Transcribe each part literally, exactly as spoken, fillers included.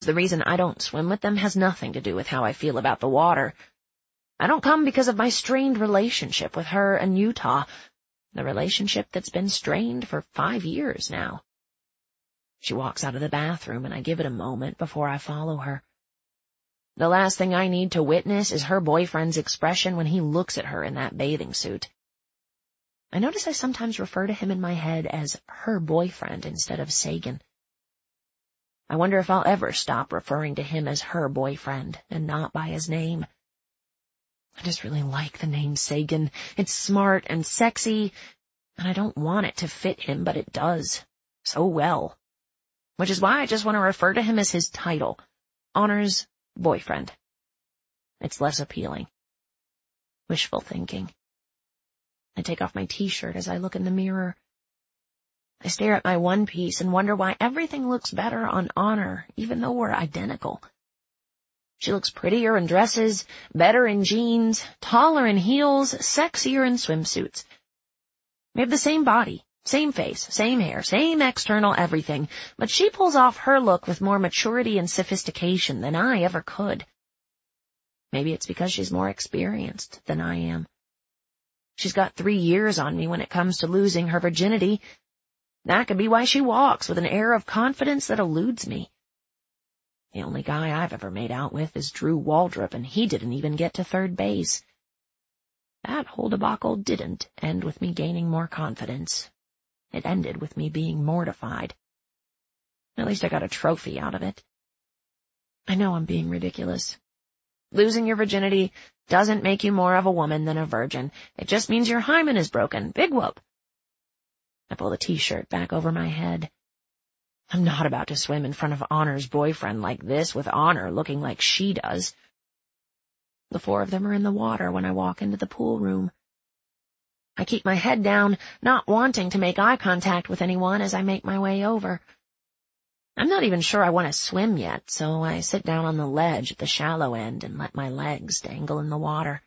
The reason I don't swim with them has nothing to do with how I feel about the water. I don't come because of my strained relationship with her and Utah, the relationship that's been strained for five years now. She walks out of the bathroom, and I give it a moment before I follow her. The last thing I need to witness is her boyfriend's expression when he looks at her in that bathing suit. I notice I sometimes refer to him in my head as her boyfriend instead of Sagan. I wonder if I'll ever stop referring to him as her boyfriend and not by his name. I just really like the name Sagan. It's smart and sexy, and I don't want it to fit him, but it does. So well. Which is why I just want to refer to him as his title, Honor's boyfriend. It's less appealing. Wishful thinking. I take off my t-shirt as I look in the mirror. I stare at my one piece and wonder why everything looks better on Honor, even though we're identical. She looks prettier in dresses, better in jeans, taller in heels, sexier in swimsuits. We have the same body, same face, same hair, same external everything, but she pulls off her look with more maturity and sophistication than I ever could. Maybe it's because she's more experienced than I am. She's got three years on me when it comes to losing her virginity. That could be why she walks with an air of confidence that eludes me. The only guy I've ever made out with is Drew Waldrop, and he didn't even get to third base. That whole debacle didn't end with me gaining more confidence. It ended with me being mortified. At least I got a trophy out of it. I know I'm being ridiculous. Losing your virginity doesn't make you more of a woman than a virgin. It just means your hymen is broken. Big whoop. I pull the t-shirt back over my head. I'm not about to swim in front of Honor's boyfriend like this, with Honor looking like she does. The four of them are in the water when I walk into the pool room. I keep my head down, not wanting to make eye contact with anyone as I make my way over. I'm not even sure I want to swim yet, so I sit down on the ledge at the shallow end and let my legs dangle in the water.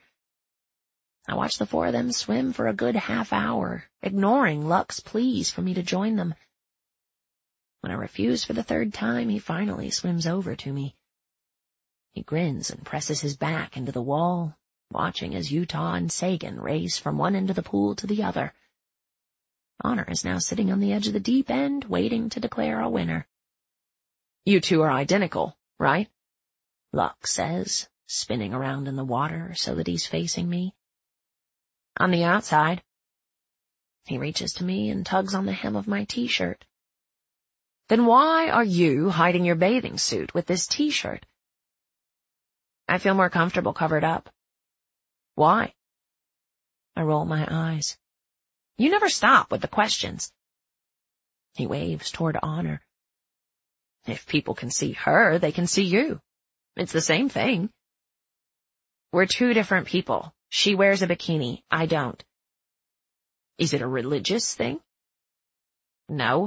I watch the four of them swim for a good half hour, ignoring Luck's pleas for me to join them. When I refuse for the third time, he finally swims over to me. He grins and presses his back into the wall, watching as Utah and Sagan race from one end of the pool to the other. Honor is now sitting on the edge of the deep end, waiting to declare a winner. You two are identical, right? Luck says, spinning around in the water so that he's facing me. On the outside. He reaches to me and tugs on the hem of my t-shirt. Then why are you hiding your bathing suit with this t-shirt? I feel more comfortable covered up. Why? I roll my eyes. You never stop with the questions. He waves toward Honor. If people can see her, they can see you. It's the same thing. We're two different people. She wears a bikini. I don't. Is it a religious thing? No.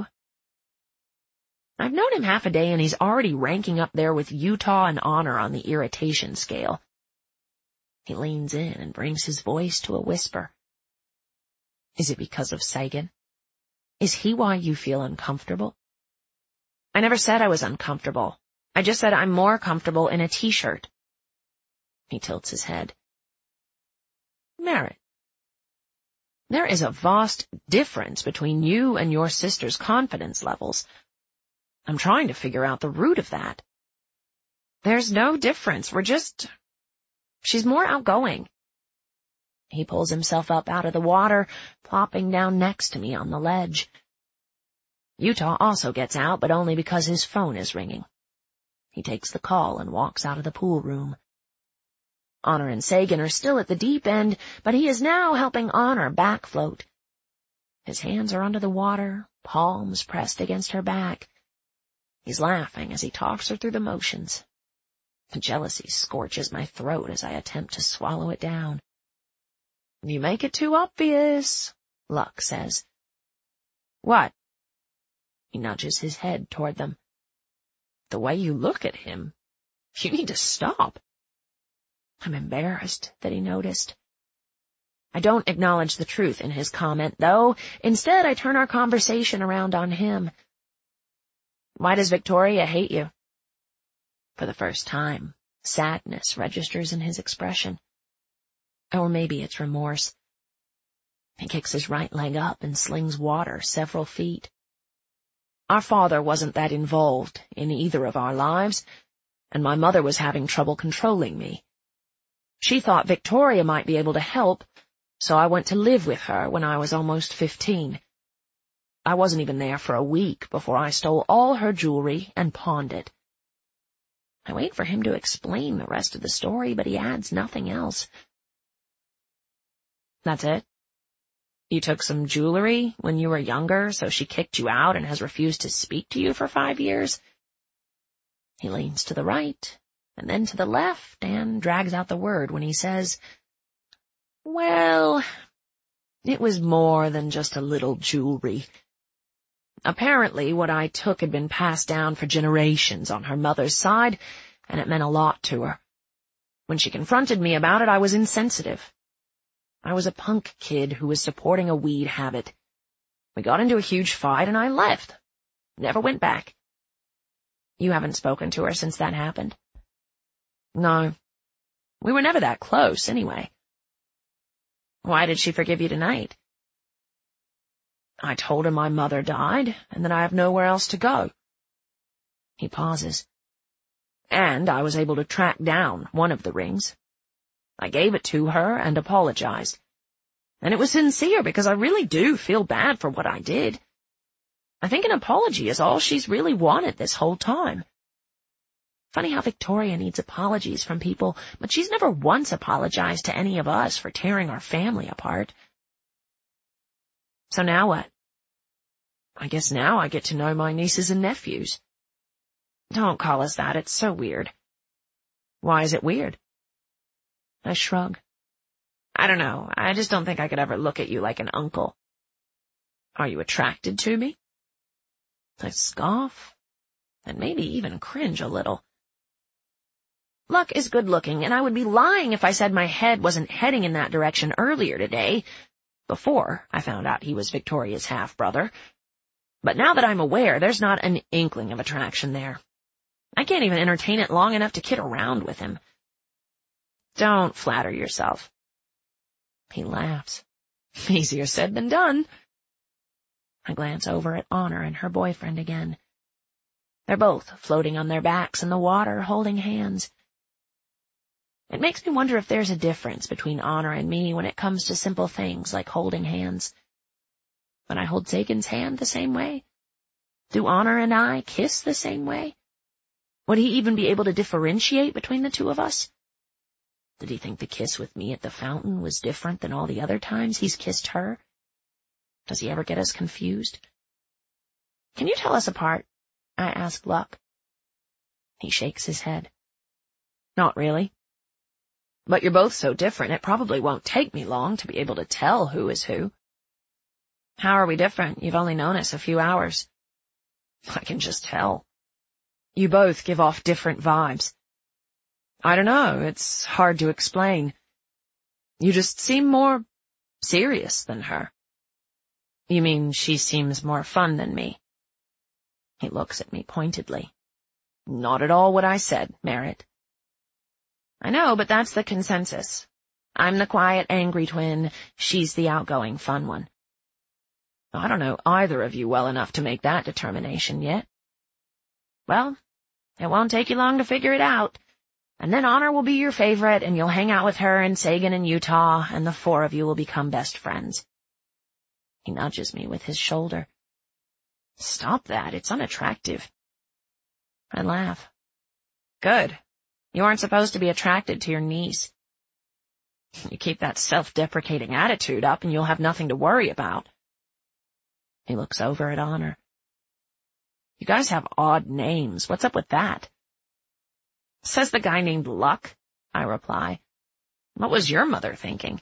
I've known him half a day, and he's already ranking up there with Utah and Honor on the irritation scale. He leans in and brings his voice to a whisper. Is it because of Sagan? Is he why you feel uncomfortable? I never said I was uncomfortable. I just said I'm more comfortable in a t-shirt. He tilts his head. Merritt, there is a vast difference between you and your sister's confidence levels. I'm trying to figure out the root of that. There's no difference. We're just... She's more outgoing. He pulls himself up out of the water, plopping down next to me on the ledge. Utah also gets out, but only because his phone is ringing. He takes the call and walks out of the pool room. Honor and Sagan are still at the deep end, but he is now helping Honor back float. His hands are under the water, palms pressed against her back. He's laughing as he talks her through the motions. The jealousy scorches my throat as I attempt to swallow it down. You make it too obvious, Luck says. What? He nudges his head toward them. The way you look at him. You need to stop. I'm embarrassed that he noticed. I don't acknowledge the truth in his comment, though. Instead, I turn our conversation around on him. Why does Victoria hate you? For the first time, sadness registers in his expression. Or maybe it's remorse. He kicks his right leg up and slings water several feet. Our father wasn't that involved in either of our lives, and my mother was having trouble controlling me. She thought Victoria might be able to help, so I went to live with her when I was almost fifteen. I wasn't even there for a week before I stole all her jewelry and pawned it. I wait for him to explain the rest of the story, but he adds nothing else. That's it? You took some jewelry when you were younger, so she kicked you out and has refused to speak to you for five years? He leans to the right, and then to the left, and drags out the word when he says, well, it was more than just a little jewelry. Apparently, what I took had been passed down for generations on her mother's side, and it meant a lot to her. When she confronted me about it, I was insensitive. I was a punk kid who was supporting a weed habit. We got into a huge fight, and I left. Never went back. You haven't spoken to her since that happened? No. We were never that close, anyway. Why did she forgive you tonight? I told her my mother died, and that I have nowhere else to go. He pauses. And I was able to track down one of the rings. I gave it to her and apologized. And it was sincere, because I really do feel bad for what I did. I think an apology is all she's really wanted this whole time. Funny how Victoria needs apologies from people, but she's never once apologized to any of us for tearing our family apart. So now what? I guess now I get to know my nieces and nephews. Don't call us that, it's so weird. Why is it weird? I shrug. I don't know, I just don't think I could ever look at you like an uncle. Are you attracted to me? I scoff, and maybe even cringe a little. Luck is good-looking, and I would be lying if I said my head wasn't heading in that direction earlier today, before I found out he was Victoria's half-brother. But now that I'm aware, there's not an inkling of attraction there. I can't even entertain it long enough to kid around with him. Don't flatter yourself. He laughs. Easier said than done. I glance over at Honor and her boyfriend again. They're both floating on their backs in the water, holding hands. It makes me wonder if there's a difference between Honor and me when it comes to simple things like holding hands. Would I hold Sagan's hand the same way? Do Honor and I kiss the same way? Would he even be able to differentiate between the two of us? Did he think the kiss with me at the fountain was different than all the other times he's kissed her? Does he ever get us confused? Can you tell us apart? I ask Luck. He shakes his head. Not really. But you're both so different, it probably won't take me long to be able to tell who is who. How are we different? You've only known us a few hours. I can just tell. You both give off different vibes. I don't know, it's hard to explain. You just seem more serious than her. You mean she seems more fun than me? He looks at me pointedly. Not at all what I said, Merritt. I know, but that's the consensus. I'm the quiet, angry twin. She's the outgoing, fun one. I don't know either of you well enough to make that determination yet. Well, it won't take you long to figure it out. And then Honor will be your favorite, and you'll hang out with her and Sagan in Utah, and the four of you will become best friends. He nudges me with his shoulder. Stop that, it's unattractive. I laugh. Good. You aren't supposed to be attracted to your niece. You keep that self-deprecating attitude up, and you'll have nothing to worry about. He looks over at Honor. You guys have odd names. What's up with that? Says the guy named Luck, I reply. What was your mother thinking?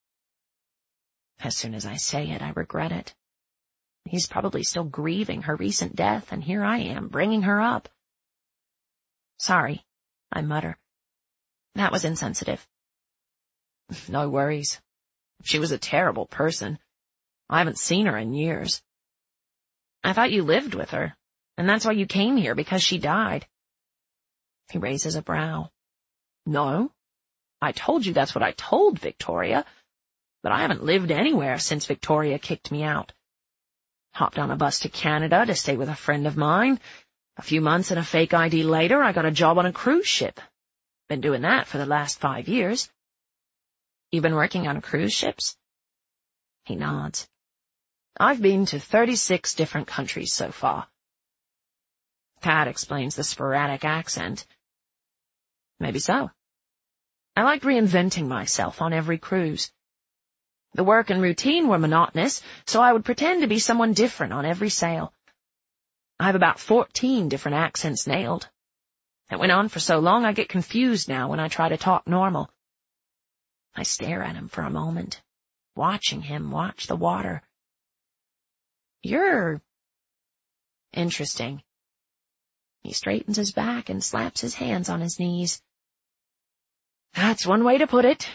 As soon as I say it, I regret it. He's probably still grieving her recent death, and here I am, bringing her up. Sorry, I mutter. That was insensitive. No worries. She was a terrible person. I haven't seen her in years. I thought you lived with her, and that's why you came here, because she died. He raises a brow. No, I told you that's what I told Victoria, but I haven't lived anywhere since Victoria kicked me out. Hopped on a bus to Canada to stay with a friend of mine. A few months and a fake I D later, I got a job on a cruise ship. Been doing that for the last five years. You've been working on cruise ships? He nods. I've been to thirty-six different countries so far. That explains the sporadic accent. Maybe so. I liked reinventing myself on every cruise. The work and routine were monotonous, so I would pretend to be someone different on every sail. I have about fourteen different accents nailed. It went on for so long I get confused now when I try to talk normal. I stare at him for a moment, watching him watch the water. You're interesting. He straightens his back and slaps his hands on his knees. That's one way to put it.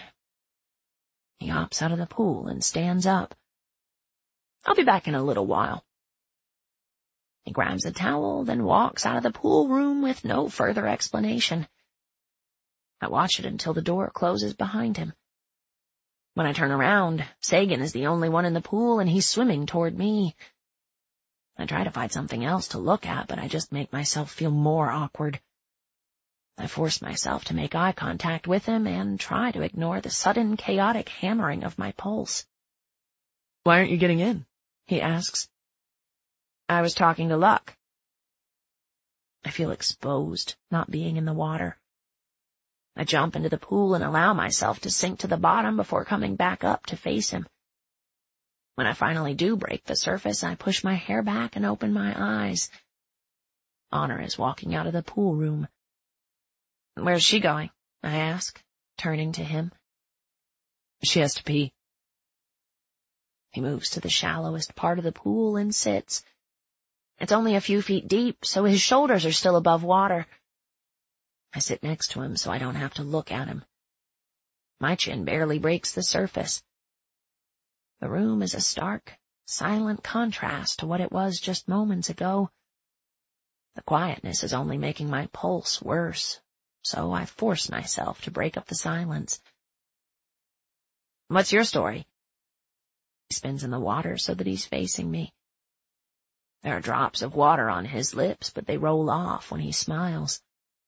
He hops out of the pool and stands up. I'll be back in a little while. He grabs a towel, then walks out of the pool room with no further explanation. I watch it until the door closes behind him. When I turn around, Sagan is the only one in the pool, and he's swimming toward me. I try to find something else to look at, but I just make myself feel more awkward. I force myself to make eye contact with him and try to ignore the sudden, chaotic hammering of my pulse. Why aren't you getting in? He asks. I was talking to Luck. I feel exposed, not being in the water. I jump into the pool and allow myself to sink to the bottom before coming back up to face him. When I finally do break the surface, I push my hair back and open my eyes. Honor is walking out of the pool room. Where's she going? I ask, turning to him. She has to pee. He moves to the shallowest part of the pool and sits. It's only a few feet deep, so his shoulders are still above water. I sit next to him so I don't have to look at him. My chin barely breaks the surface. The room is a stark, silent contrast to what it was just moments ago. The quietness is only making my pulse worse, so I force myself to break up the silence. What's your story? He spins in the water so that he's facing me. There are drops of water on his lips, but they roll off when he smiles.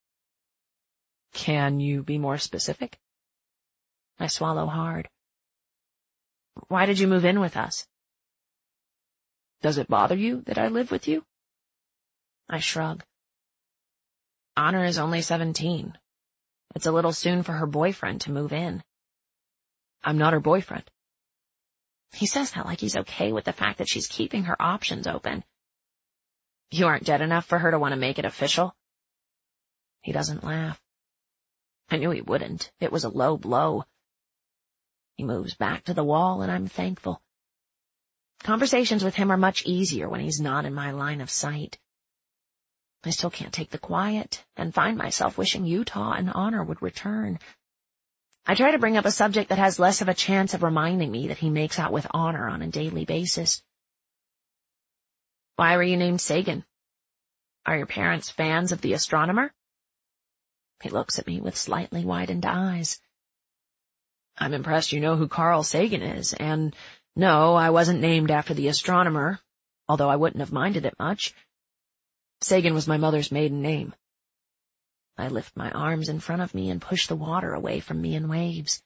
Can you be more specific? I swallow hard. Why did you move in with us? Does it bother you that I live with you? I shrug. Honor is only seventeen. It's a little soon for her boyfriend to move in. I'm not her boyfriend. He says that like he's okay with the fact that she's keeping her options open. You aren't dead enough for her to want to make it official? He doesn't laugh. I knew he wouldn't. It was a low blow. He moves back to the wall, and I'm thankful. Conversations with him are much easier when he's not in my line of sight. I still can't take the quiet, and find myself wishing Utah and Honor would return. I try to bring up a subject that has less of a chance of reminding me that he makes out with Honor on a daily basis. Why were you named Sagan? Are your parents fans of the astronomer? He looks at me with slightly widened eyes. I'm impressed you know who Carl Sagan is, and no, I wasn't named after the astronomer, although I wouldn't have minded it much. Sagan was my mother's maiden name. I lift my arms in front of me and push the water away from me in waves.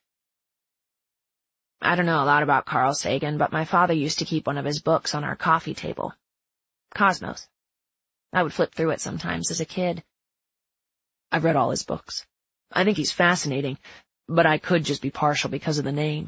I don't know a lot about Carl Sagan, but my father used to keep one of his books on our coffee table. Cosmos. I would flip through it sometimes as a kid. I've read all his books. I think he's fascinating, but I could just be partial because of the name.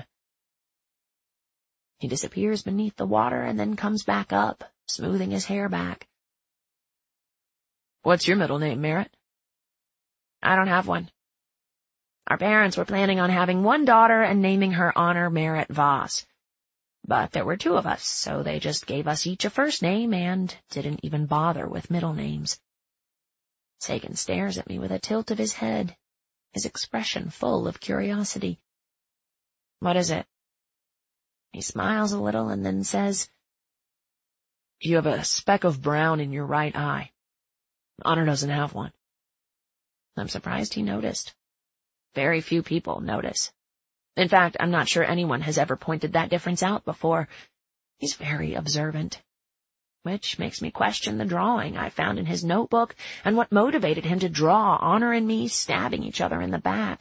He disappears beneath the water and then comes back up, smoothing his hair back. What's your middle name, Merritt? I don't have one. Our parents were planning on having one daughter and naming her Honor Merritt Voss. But there were two of us, so they just gave us each a first name and didn't even bother with middle names. Sagan stares at me with a tilt of his head, his expression full of curiosity. What is it? He smiles a little and then says, You have a speck of brown in your right eye. Honor doesn't have one. I'm surprised he noticed. Very few people notice. In fact, I'm not sure anyone has ever pointed that difference out before. He's very observant, which makes me question the drawing I found in his notebook and what motivated him to draw Honor and me stabbing each other in the back.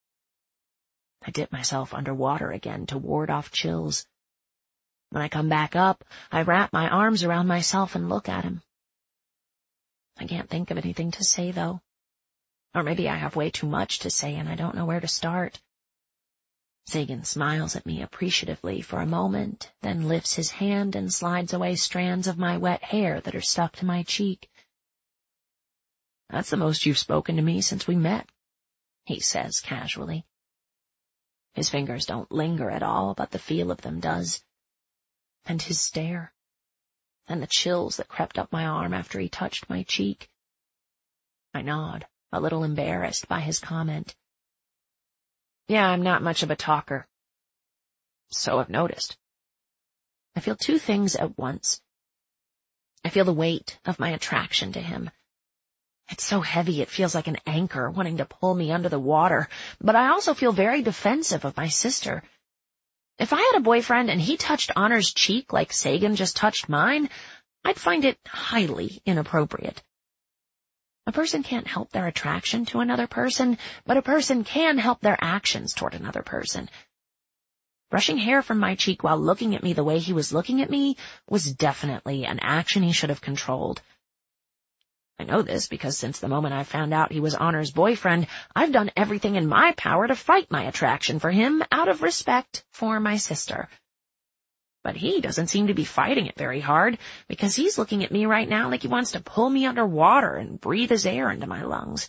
I dip myself under water again to ward off chills. When I come back up, I wrap my arms around myself and look at him. I can't think of anything to say, though. Or maybe I have way too much to say and I don't know where to start. Sagan smiles at me appreciatively for a moment, then lifts his hand and slides away strands of my wet hair that are stuck to my cheek. "That's the most you've spoken to me since we met," he says casually. His fingers don't linger at all, but the feel of them does. And his stare. And the chills that crept up my arm after he touched my cheek. I nod, a little embarrassed by his comment. "Yeah, I'm not much of a talker." "So I've noticed." I feel two things at once. I feel the weight of my attraction to him. It's so heavy it feels like an anchor wanting to pull me under the water, but I also feel very defensive of my sister. If I had a boyfriend and he touched Honor's cheek like Sagan just touched mine, I'd find it highly inappropriate. A person can't help their attraction to another person, but a person can help their actions toward another person. Brushing hair from my cheek while looking at me the way he was looking at me was definitely an action he should have controlled. I know this because since the moment I found out he was Honor's boyfriend, I've done everything in my power to fight my attraction for him out of respect for my sister. But he doesn't seem to be fighting it very hard, because he's looking at me right now like he wants to pull me underwater and breathe his air into my lungs.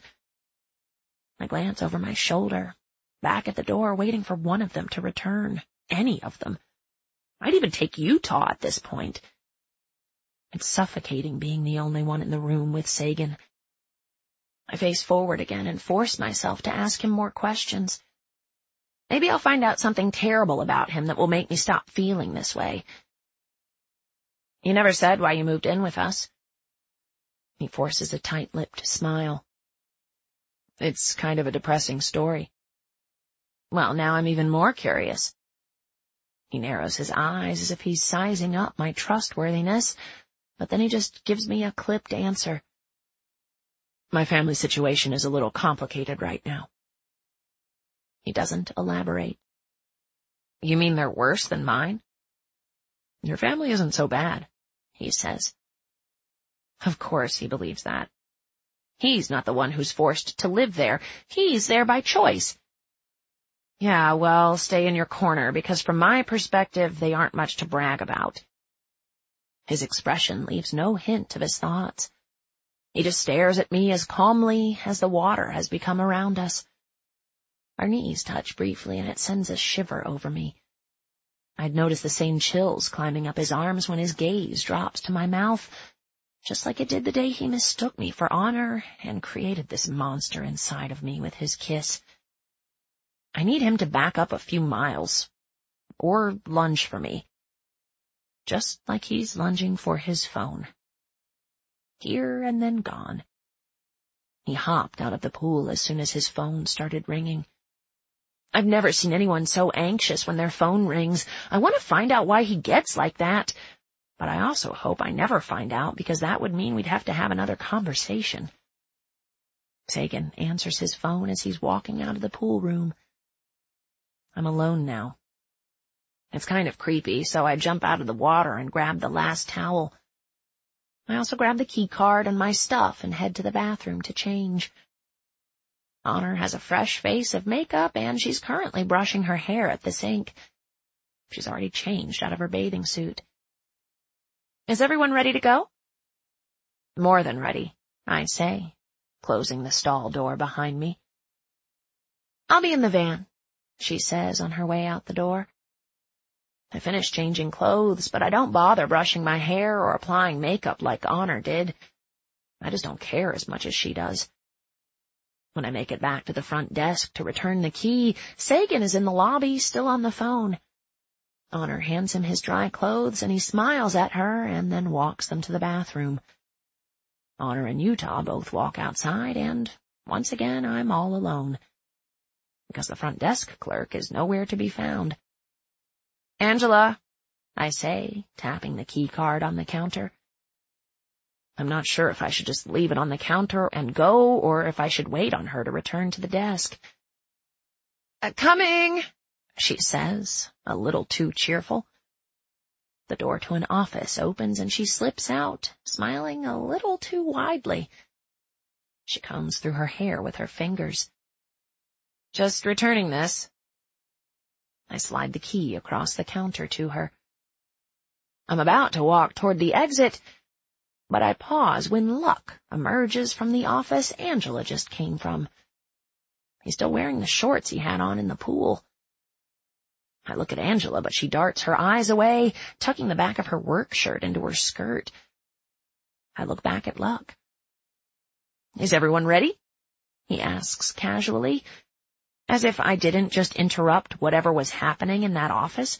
I glance over my shoulder, back at the door, waiting for one of them to return. Any of them. I'd even take Utah at this point. It's suffocating being the only one in the room with Sagan. I face forward again and force myself to ask him more questions. Maybe I'll find out something terrible about him that will make me stop feeling this way. "You never said why you moved in with us." He forces a tight-lipped smile. "It's kind of a depressing story." "Well, now I'm even more curious." He narrows his eyes as if he's sizing up my trustworthiness, but then he just gives me a clipped answer. "My family situation is a little complicated right now." He doesn't elaborate. "You mean they're worse than mine?" "Your family isn't so bad," he says. Of course he believes that. He's not the one who's forced to live there. He's there by choice. "Yeah, well, stay in your corner, because from my perspective, they aren't much to brag about." His expression leaves no hint of his thoughts. He just stares at me as calmly as the water has become around us. Our knees touch briefly, and it sends a shiver over me. I'd noticed the same chills climbing up his arms when his gaze drops to my mouth, just like it did the day he mistook me for Honor and created this monster inside of me with his kiss. I need him to back up a few miles, or lunge for me, just like he's lunging for his phone. Here and then gone. He hopped out of the pool as soon as his phone started ringing. I've never seen anyone so anxious when their phone rings. I want to find out why he gets like that, but I also hope I never find out, because that would mean we'd have to have another conversation. Sagan answers his phone as he's walking out of the pool room. I'm alone now. It's kind of creepy, so I jump out of the water and grab the last towel. I also grab the key card and my stuff and head to the bathroom to change. Honor has a fresh face of makeup, and she's currently brushing her hair at the sink. She's already changed out of her bathing suit. "Is everyone ready to go?" "More than ready," I say, closing the stall door behind me. "I'll be in the van," she says on her way out the door. I finish changing clothes, but I don't bother brushing my hair or applying makeup like Honor did. I just don't care as much as she does. When I make it back to the front desk to return the key, Sagan is in the lobby, still on the phone. Honor hands him his dry clothes, and he smiles at her and then walks them to the bathroom. Honor and Utah both walk outside, and once again I'm all alone, because the front desk clerk is nowhere to be found. "Angela," I say, tapping the key card on the counter. I'm not sure if I should just leave it on the counter and go, or if I should wait on her to return to the desk. "Uh, coming," she says, a little too cheerful. The door to an office opens and she slips out, smiling a little too widely. She combs through her hair with her fingers. "Just returning this." I slide the key across the counter to her. I'm about to walk toward the exit, but I pause when Luck emerges from the office Angela just came from. He's still wearing the shorts he had on in the pool. I look at Angela, but she darts her eyes away, tucking the back of her work shirt into her skirt. I look back at Luck. "Is everyone ready?" he asks casually, as if I didn't just interrupt whatever was happening in that office.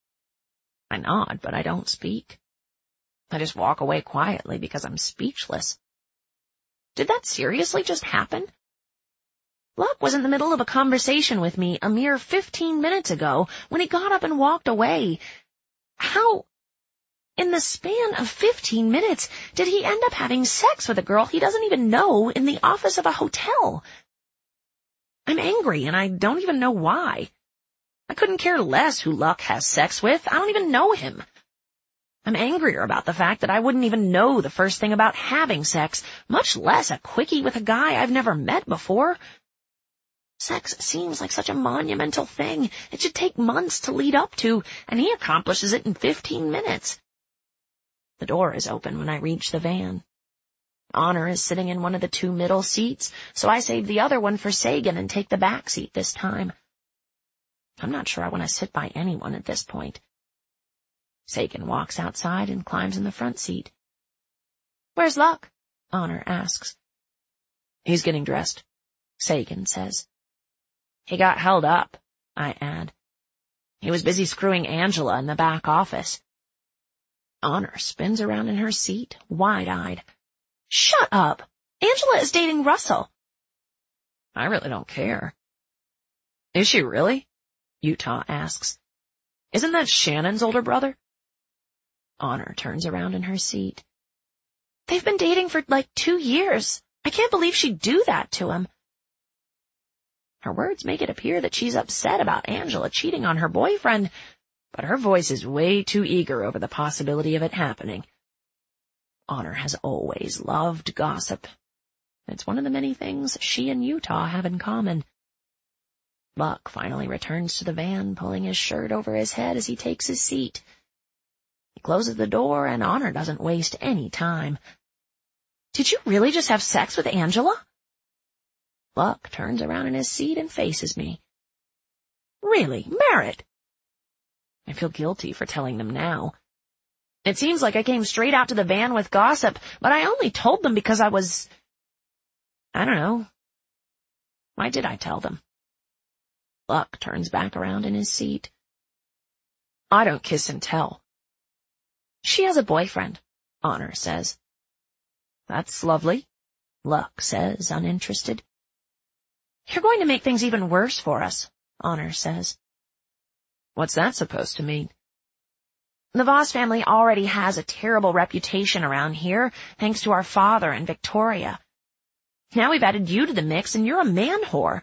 I nod, but I don't speak. I just walk away quietly because I'm speechless. Did that seriously just happen? Luck was in the middle of a conversation with me a mere fifteen minutes ago when he got up and walked away. How, in the span of fifteen minutes, did he end up having sex with a girl he doesn't even know in the office of a hotel? I'm angry, and I don't even know why. I couldn't care less who Luck has sex with. I don't even know him. I'm angrier about the fact that I wouldn't even know the first thing about having sex, much less a quickie with a guy I've never met before. Sex seems like such a monumental thing. It should take months to lead up to, and he accomplishes it in fifteen minutes. The door is open when I reach the van. Honor is sitting in one of the two middle seats, so I save the other one for Sagan and take the back seat this time. I'm not sure I want to sit by anyone at this point. Sagan walks outside and climbs in the front seat. "Where's Luck?" Honor asks. "He's getting dressed," Sagan says. "He got held up," I add. "He was busy screwing Angela in the back office." Honor spins around in her seat, wide-eyed. "Shut up! Angela is dating Russell." "I really don't care." "Is she really?" Utah asks. "Isn't that Shannon's older brother?" Honor turns around in her seat. "They've been dating for like two years. I can't believe she'd do that to him." Her words make it appear that she's upset about Angela cheating on her boyfriend, but her voice is way too eager over the possibility of it happening. Honor has always loved gossip. It's one of the many things she and Utah have in common. Luck finally returns to the van, pulling his shirt over his head as he takes his seat. He closes the door, and Honor doesn't waste any time. "Did you really just have sex with Angela?" Luck turns around in his seat and faces me. "Really, Merritt?" I feel guilty for telling them now. It seems like I came straight out to the van with gossip, but I only told them because I was... I don't know. Why did I tell them? Luck turns back around in his seat. "I don't kiss and tell." "She has a boyfriend," Honor says. "That's lovely," Luck says, uninterested. "You're going to make things even worse for us," Honor says. "What's that supposed to mean?" "The Voss family already has a terrible reputation around here, thanks to our father and Victoria. Now we've added you to the mix, and you're a man whore."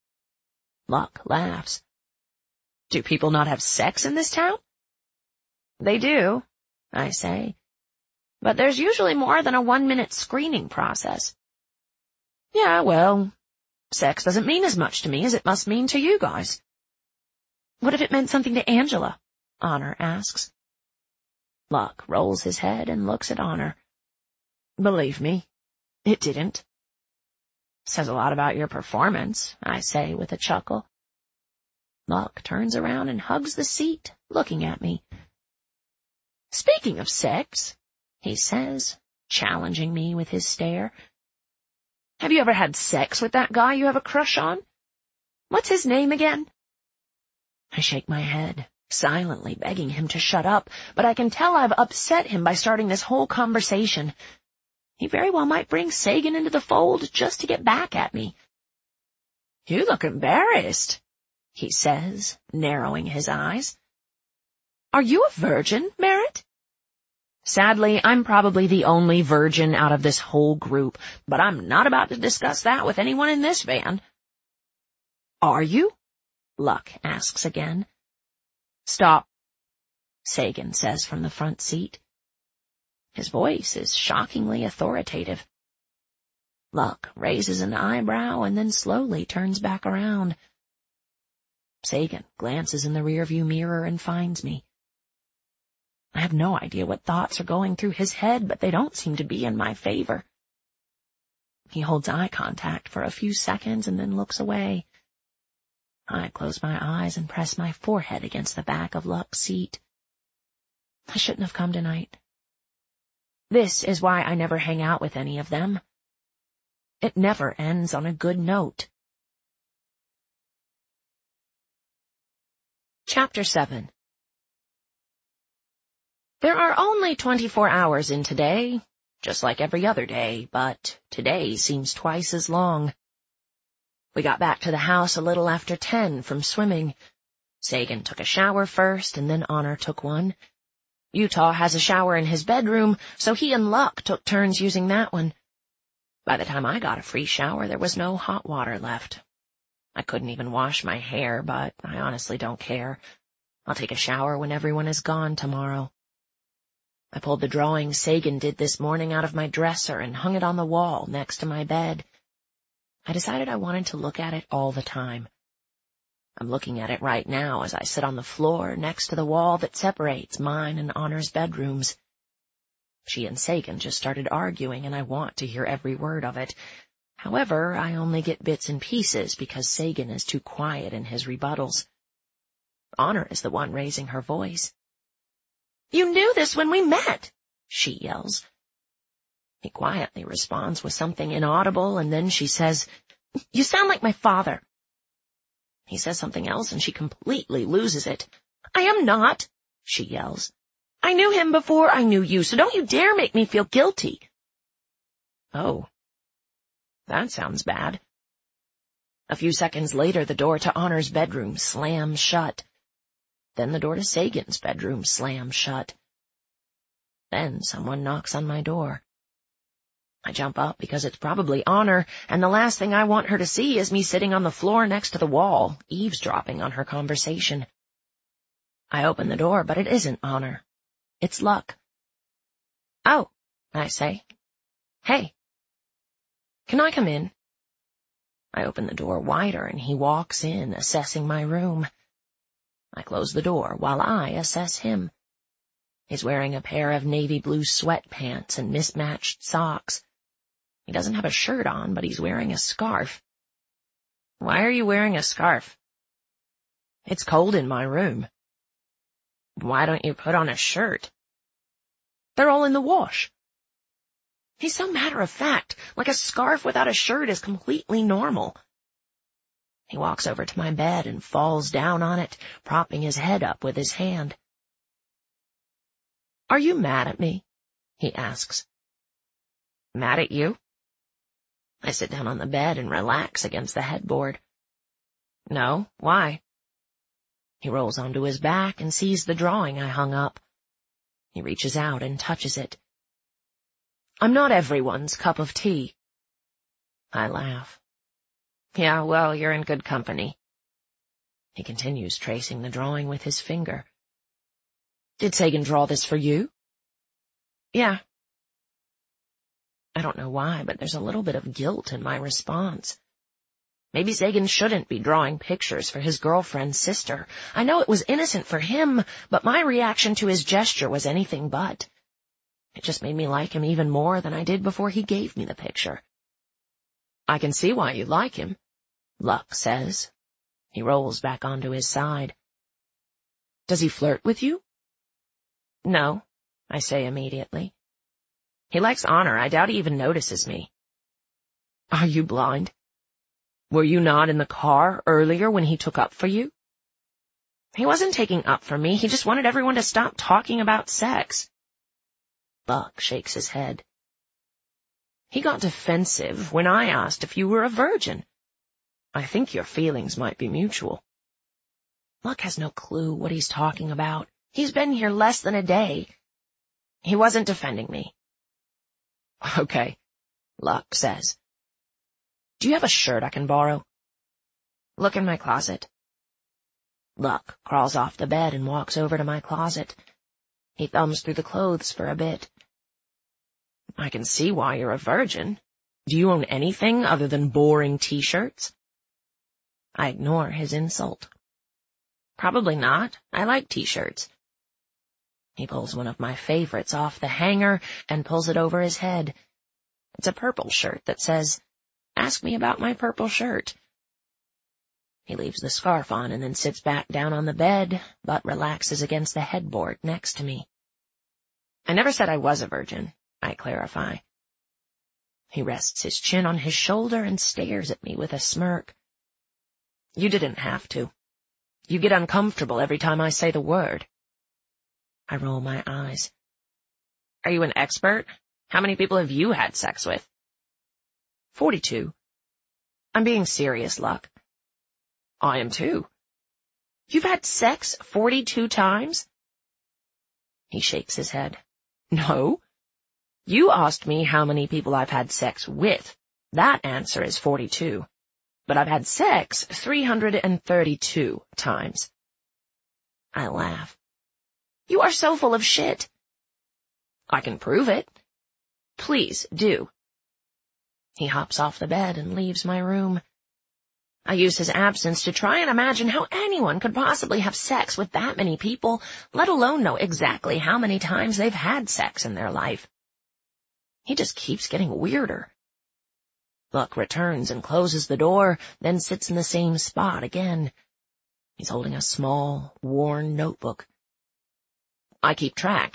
Luck laughs. "Do people not have sex in this town?" "They do," I say. "But there's usually more than a one-minute screening process." "Yeah, well, sex doesn't mean as much to me as it must mean to you guys." "What if it meant something to Angela?" Honor asks. Luck rolls his head and looks at Honor. "Believe me, it didn't." "Says a lot about your performance," I say with a chuckle. Luck turns around and hugs the seat, looking at me. "Speaking of sex," he says, challenging me with his stare, "have you ever had sex with that guy you have a crush on? What's his name again?" I shake my head, silently begging him to shut up, but I can tell I've upset him by starting this whole conversation. He very well might bring Sagan into the fold just to get back at me. "You look embarrassed," he says, narrowing his eyes. "Are you a virgin, Merritt?" Sadly, I'm probably the only virgin out of this whole group, but I'm not about to discuss that with anyone in this van. "Are you?" Luck asks again. "Stop," Sagan says from the front seat. His voice is shockingly authoritative. Luck raises an eyebrow and then slowly turns back around. Sagan glances in the rearview mirror and finds me. I have no idea what thoughts are going through his head, but they don't seem to be in my favor. He holds eye contact for a few seconds and then looks away. I close my eyes and press my forehead against the back of Luck's seat. I shouldn't have come tonight. This is why I never hang out with any of them. It never ends on a good note. Chapter seven. There are only twenty-four hours in today, just like every other day, but today seems twice as long. We got back to the house a little after ten from swimming. Sagan took a shower first, and then Honor took one. Utah has a shower in his bedroom, so he and Luck took turns using that one. By the time I got a free shower, there was no hot water left. I couldn't even wash my hair, but I honestly don't care. I'll take a shower when everyone is gone tomorrow. I pulled the drawing Sagan did this morning out of my dresser and hung it on the wall next to my bed. I decided I wanted to look at it all the time. I'm looking at it right now as I sit on the floor next to the wall that separates mine and Honor's bedrooms. She and Sagan just started arguing, and I want to hear every word of it. However, I only get bits and pieces because Sagan is too quiet in his rebuttals. Honor is the one raising her voice. "You knew this when we met," she yells. He quietly responds with something inaudible, and then she says, "You sound like my father." He says something else, and she completely loses it. "I am not," she yells. "I knew him before I knew you, so don't you dare make me feel guilty." Oh, that sounds bad. A few seconds later, the door to Honor's bedroom slams shut. Then the door to Sagan's bedroom slams shut. Then someone knocks on my door. I jump up because it's probably Honor, and the last thing I want her to see is me sitting on the floor next to the wall, eavesdropping on her conversation. I open the door, but it isn't Honor. It's Luck. "Oh," I say. "Hey. Can I come in?" I open the door wider, and he walks in, assessing my room. I close the door while I assess him. He's wearing a pair of navy blue sweatpants and mismatched socks. He doesn't have a shirt on, but he's wearing a scarf. "Why are you wearing a scarf?" "It's cold in my room." "Why don't you put on a shirt?" "They're all in the wash." He's so matter-of-fact, like a scarf without a shirt is completely normal. He walks over to my bed and falls down on it, propping his head up with his hand. "Are you mad at me?" he asks. "Mad at you?" I sit down on the bed and relax against the headboard. "No, why?" He rolls onto his back and sees the drawing I hung up. He reaches out and touches it. "I'm not everyone's cup of tea." I laugh. "Yeah, well, you're in good company." He continues tracing the drawing with his finger. "Did Sagan draw this for you?" "Yeah." I don't know why, but there's a little bit of guilt in my response. Maybe Sagan shouldn't be drawing pictures for his girlfriend's sister. I know it was innocent for him, but my reaction to his gesture was anything but. It just made me like him even more than I did before he gave me the picture. "I can see why you like him," Luck says. He rolls back onto his side. "Does he flirt with you?" "No," I say immediately. "He likes Honor. I doubt he even notices me." "Are you blind? Were you not in the car earlier when he took up for you?" "He wasn't taking up for me. He just wanted everyone to stop talking about sex." Luck shakes his head. He got defensive when I asked if you were a virgin. I think your feelings might be mutual. Luck has no clue what he's talking about. He's been here less than a day. He wasn't defending me. Okay, Luck says. Do you have a shirt I can borrow? Look in my closet. Luck crawls off the bed and walks over to my closet. He thumbs through the clothes for a bit. I can see why you're a virgin. Do you own anything other than boring t-shirts? I ignore his insult. Probably not. I like t-shirts. He pulls one of my favorites off the hanger and pulls it over his head. It's a purple shirt that says, "Ask me about my purple shirt." He leaves the scarf on and then sits back down on the bed, but relaxes against the headboard next to me. I never said I was a virgin, I clarify. He rests his chin on his shoulder and stares at me with a smirk. You didn't have to. You get uncomfortable every time I say the word. I roll my eyes. Are you an expert? How many people have you had sex with? Forty-two. I'm being serious, Luck. I am too. You've had sex forty-two times? He shakes his head. No. You asked me how many people I've had sex with. That answer is forty-two. But I've had sex three hundred thirty-two times. I laugh. You are so full of shit. I can prove it. Please do. He hops off the bed and leaves my room. I use his absence to try and imagine how anyone could possibly have sex with that many people, let alone know exactly how many times they've had sex in their life. He just keeps getting weirder. Luck returns and closes the door, then sits in the same spot again. He's holding a small, worn notebook. I keep track.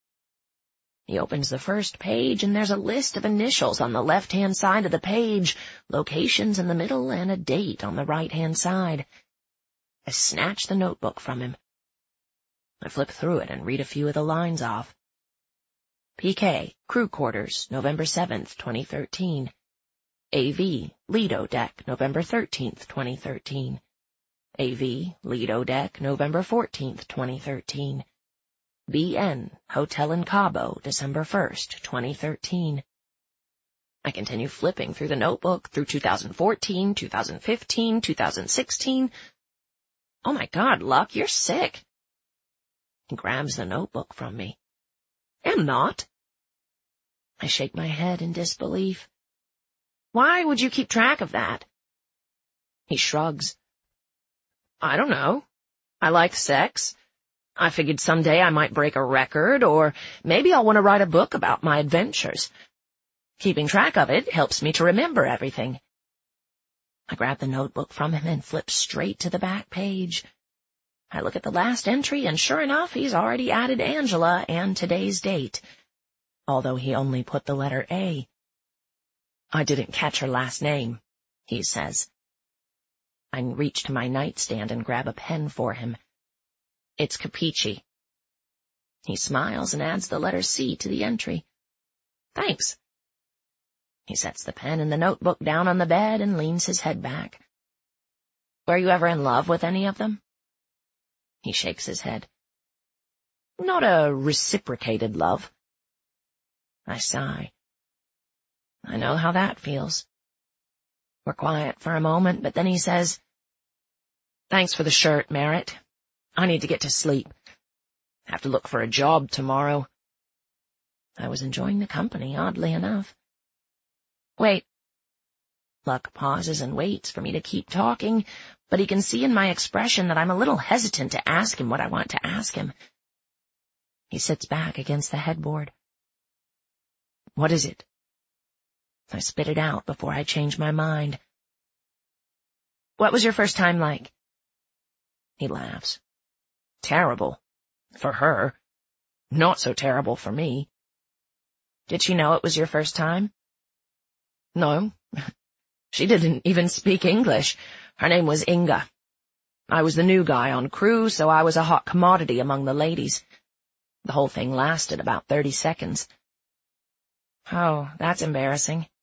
He opens the first page, and there's a list of initials on the left-hand side of the page, locations in the middle, and a date on the right-hand side. I snatch the notebook from him. I flip through it and read a few of the lines off. P K, Crew Quarters, November seventh, twenty thirteen. A V, Lido Deck, November thirteenth, twenty thirteen. A V, Lido Deck, November fourteenth, twenty thirteen. B N, Hotel in Cabo, December first, twenty thirteen. I continue flipping through the notebook through two thousand fourteen, two thousand fifteen, two thousand sixteen. Oh my God, Luck, you're sick. He grabs the notebook from me. I'm not. I shake my head in disbelief. Why would you keep track of that? He shrugs. I don't know. I like sex. I figured someday I might break a record, or maybe I'll want to write a book about my adventures. Keeping track of it helps me to remember everything. I grab the notebook from him and flip straight to the back page. I look at the last entry, and sure enough, he's already added Angela and today's date, although he only put the letter A. I didn't catch her last name, he says. I reach to my nightstand and grab a pen for him. It's Capici. He smiles and adds the letter C to the entry. Thanks. He sets the pen and the notebook down on the bed and leans his head back. Were you ever in love with any of them? He shakes his head. Not a reciprocated love. I sigh. I know how that feels. We're quiet for a moment, but then he says, Thanks for the shirt, Merritt. I need to get to sleep. Have to look for a job tomorrow. I was enjoying the company, oddly enough. Wait. Luck pauses and waits for me to keep talking, but he can see in my expression that I'm a little hesitant to ask him what I want to ask him. He sits back against the headboard. What is it? I spit it out before I change my mind. What was your first time like? He laughs. Terrible. For her. Not so terrible for me. Did she know it was your first time? No. She didn't even speak English. Her name was Inga. I was the new guy on crew, so I was a hot commodity among the ladies. The whole thing lasted about thirty seconds. Oh, that's embarrassing.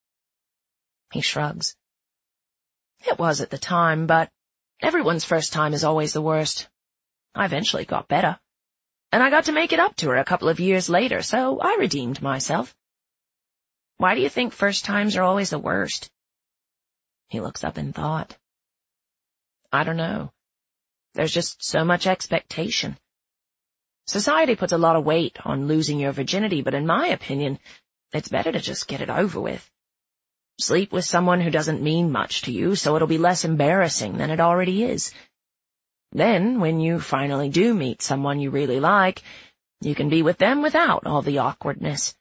He shrugs. It was at the time, but everyone's first time is always the worst. I eventually got better, and I got to make it up to her a couple of years later, so I redeemed myself. Why do you think first times are always the worst? He looks up in thought. I don't know. There's just so much expectation. Society puts a lot of weight on losing your virginity, but in my opinion, it's better to just get it over with. Sleep with someone who doesn't mean much to you, so it'll be less embarrassing than it already is. Then, when you finally do meet someone you really like, you can be with them without all the awkwardness.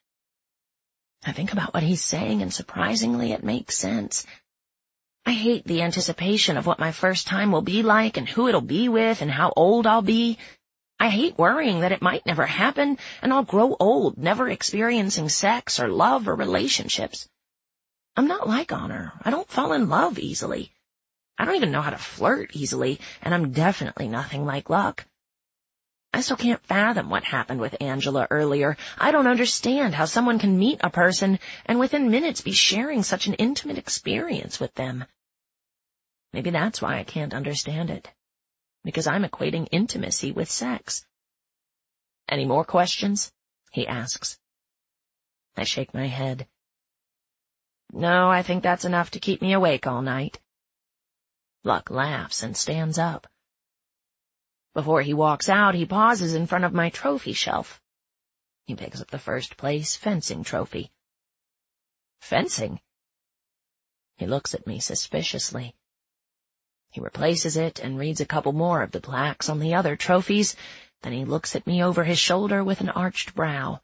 I think about what he's saying, and surprisingly, it makes sense. I hate the anticipation of what my first time will be like and who it'll be with and how old I'll be. I hate worrying that it might never happen and I'll grow old, never experiencing sex or love or relationships. I'm not like Honor. I don't fall in love easily. I don't even know how to flirt easily, and I'm definitely nothing like Luck. I still can't fathom what happened with Angela earlier. I don't understand how someone can meet a person and within minutes be sharing such an intimate experience with them. Maybe that's why I can't understand it, because I'm equating intimacy with sex. Any more questions? He asks. I shake my head. No, I think that's enough to keep me awake all night. Luck laughs and stands up. Before he walks out, he pauses in front of my trophy shelf. He picks up the first place fencing trophy. Fencing? He looks at me suspiciously. He replaces it and reads a couple more of the plaques on the other trophies. Then he looks at me over his shoulder with an arched brow.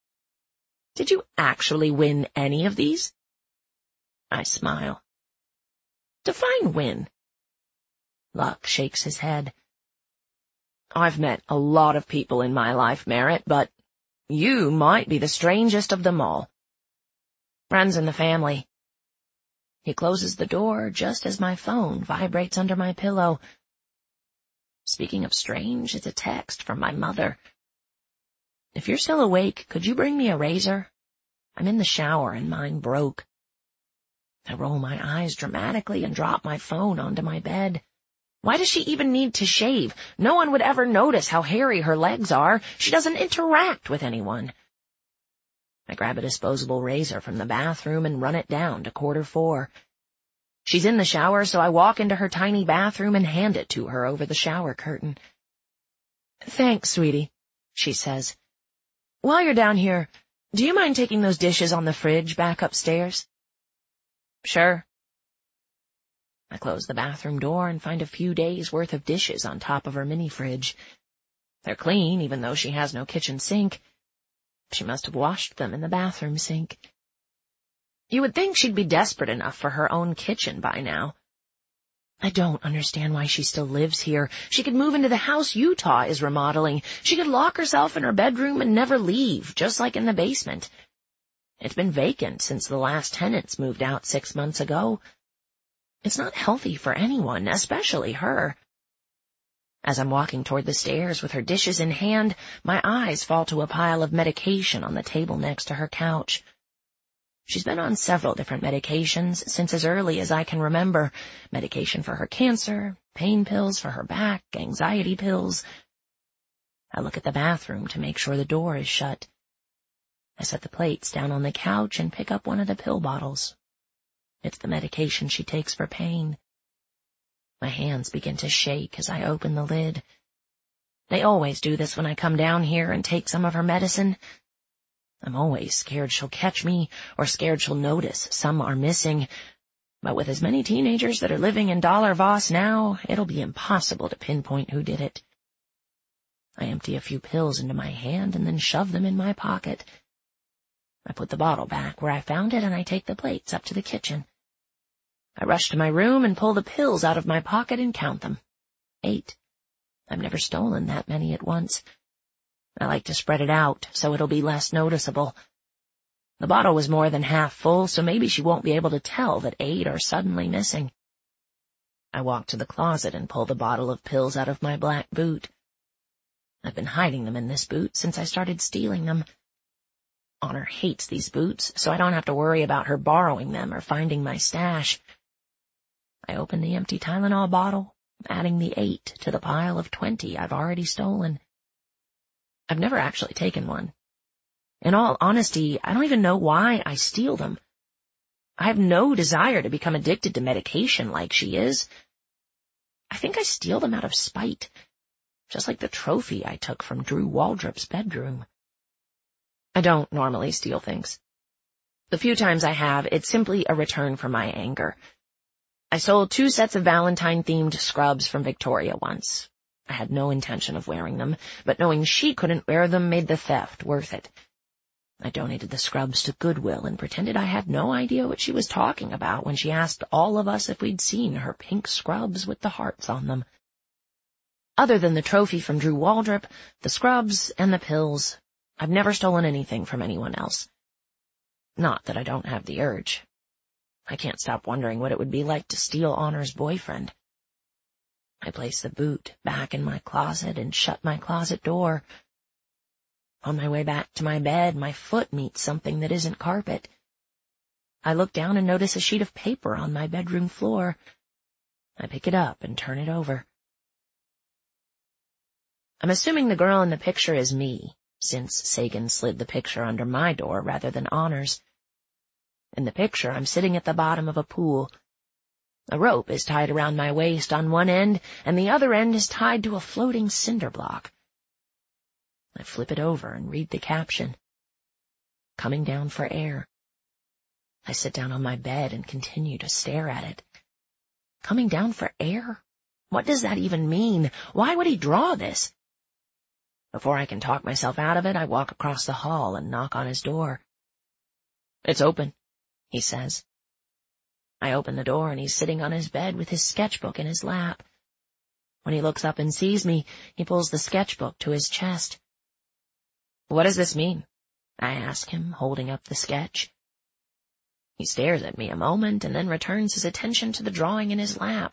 Did you actually win any of these? I smile. Define win. Luck shakes his head. I've met a lot of people in my life, Merritt, but you might be the strangest of them all. Runs in the family. He closes the door just as my phone vibrates under my pillow. Speaking of strange, it's a text from my mother. If you're still awake, could you bring me a razor? I'm in the shower and mine broke. I roll my eyes dramatically and drop my phone onto my bed. Why does she even need to shave? No one would ever notice how hairy her legs are. She doesn't interact with anyone. I grab a disposable razor from the bathroom and run it down to quarter four. She's in the shower, so I walk into her tiny bathroom and hand it to her over the shower curtain. Thanks, sweetie, she says. While you're down here, do you mind taking those dishes on the fridge back upstairs? Sure. I close the bathroom door and find a few days' worth of dishes on top of her mini-fridge. They're clean, even though she has no kitchen sink. She must have washed them in the bathroom sink. You would think she'd be desperate enough for her own kitchen by now. I don't understand why she still lives here. She could move into the house Utah is remodeling. She could lock herself in her bedroom and never leave, just like in the basement. It's been vacant since the last tenants moved out six months ago. It's not healthy for anyone, especially her. As I'm walking toward the stairs with her dishes in hand, my eyes fall to a pile of medication on the table next to her couch. She's been on several different medications since as early as I can remember. Medication for her cancer, pain pills for her back, anxiety pills. I look at the bathroom to make sure the door is shut. I set the plates down on the couch and pick up one of the pill bottles. It's the medication she takes for pain. My hands begin to shake as I open the lid. They always do this when I come down here and take some of her medicine. I'm always scared she'll catch me or scared she'll notice some are missing. But with as many teenagers that are living in Dollar Voss now, it'll be impossible to pinpoint who did it. I empty a few pills into my hand and then shove them in my pocket. I put the bottle back where I found it and I take the plates up to the kitchen. I rush to my room and pull the pills out of my pocket and count them. Eight. I've never stolen that many at once. I like to spread it out so it'll be less noticeable. The bottle was more than half full, so maybe she won't be able to tell that eight are suddenly missing. I walk to the closet and pull the bottle of pills out of my black boot. I've been hiding them in this boot since I started stealing them. Honor hates these boots, so I don't have to worry about her borrowing them or finding my stash. I open the empty Tylenol bottle, adding the eight to the pile of twenty I've already stolen. I've never actually taken one. In all honesty, I don't even know why I steal them. I have no desire to become addicted to medication like she is. I think I steal them out of spite, just like the trophy I took from Drew Waldrop's bedroom. I don't normally steal things. The few times I have, it's simply a return for my anger. I stole two sets of Valentine-themed scrubs from Victoria once. I had no intention of wearing them, but knowing she couldn't wear them made the theft worth it. I donated the scrubs to Goodwill and pretended I had no idea what she was talking about when she asked all of us if we'd seen her pink scrubs with the hearts on them. Other than the trophy from Drew Waldrop, the scrubs, and the pills, I've never stolen anything from anyone else. Not that I don't have the urge. I can't stop wondering what it would be like to steal Honor's boyfriend. I place the boot back in my closet and shut my closet door. On my way back to my bed, my foot meets something that isn't carpet. I look down and notice a sheet of paper on my bedroom floor. I pick it up and turn it over. I'm assuming the girl in the picture is me, since Sagan slid the picture under my door rather than Honor's. In the picture, I'm sitting at the bottom of a pool. A rope is tied around my waist on one end, and the other end is tied to a floating cinder block. I flip it over and read the caption. Coming down for air. I sit down on my bed and continue to stare at it. Coming down for air? What does that even mean? Why would he draw this? Before I can talk myself out of it, I walk across the hall and knock on his door. It's open, he says. I open the door and he's sitting on his bed with his sketchbook in his lap. When he looks up and sees me, he pulls the sketchbook to his chest. What does this mean? I ask him, holding up the sketch. He stares at me a moment and then returns his attention to the drawing in his lap.